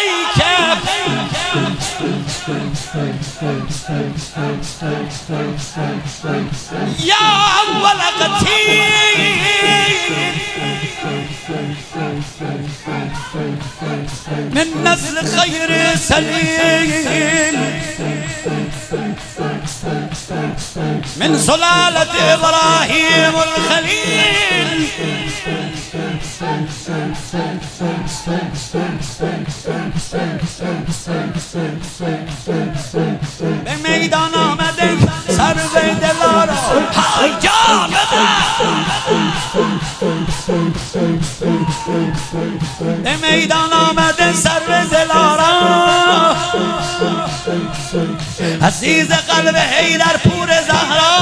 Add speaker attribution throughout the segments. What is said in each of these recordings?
Speaker 1: يا أول قتيل من نسل خير سليم من سلالة إبراهيم الخليل به میدان آمده سر به دلارا های جان به میدان آمده سر به دلارا عزیز قلب حیدر پور زهرا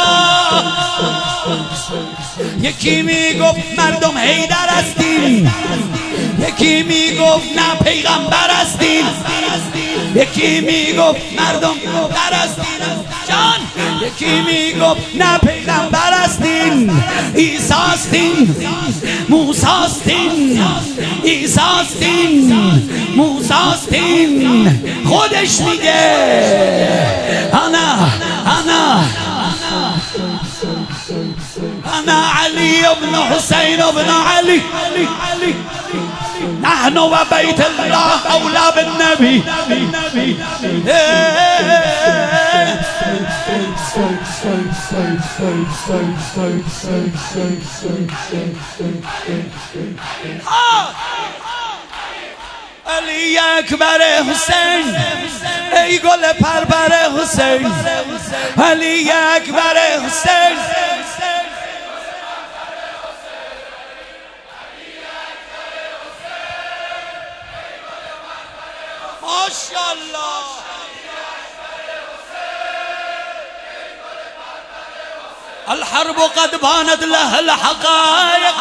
Speaker 1: یکی میگفت مردم حیدر هستیم یکی میگفت نه پیغمبر هستیم یکی میگفت مردم در هستیم جان یکی میگفت نه پیغمبر هستیم عیسی هستیم موسی هستیم عیسی هستیم موسی هستیم خودش میگه انا علی ابن حسین ابن علی نحن و بیت الله اولا بالنبی علی اکبر حسین ای گل پربر حسین علی اکبر حسین ماشاءالله الحرب قد بانت له الحقائق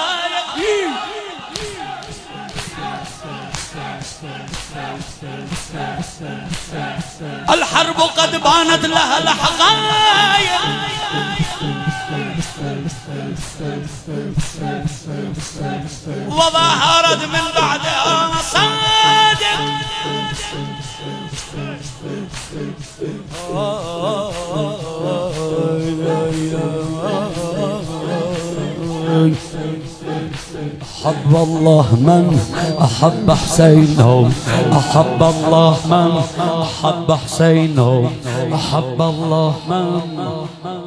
Speaker 1: الحرب قد بانت له الحقائق وظهرت من بعدها مصادق أحب الله من أحب حسينه أحب الله من أحب حسينه أحب الله من